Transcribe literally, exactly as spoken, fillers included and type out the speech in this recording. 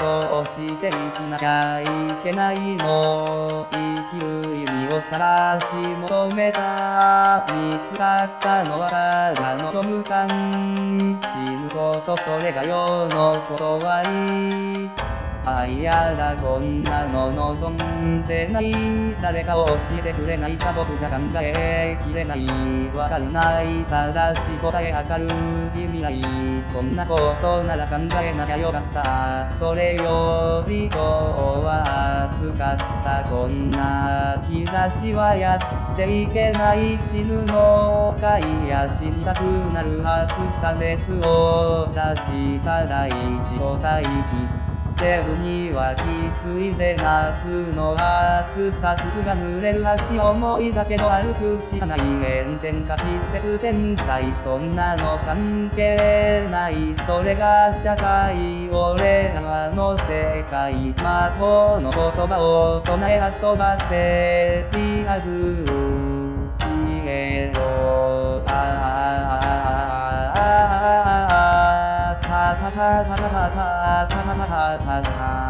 こうして生きなきゃいけないの。生きる意味を探し求めた。見つかったのはただの虚無感。死ぬことそれが世の断り。あいやだこんなの望んでない。誰かを教えてくれないか僕じゃ考えきれない。わかんない正しい答え明るい未来。こんなことなら考えなきゃよかった。それより今日は暑かった。こんな日差しはやっていけない。死ぬのかいや死にたくなる暑さ。熱を出した大地と大気出るにはきついぜ夏の暑さ。服が濡れる足思いだけど歩くしかない。炎天下季節天才そんなの関係ない。それが社会俺らの世界。魔法の言葉を唱え遊ばせリアズイエローああああああああああああああああ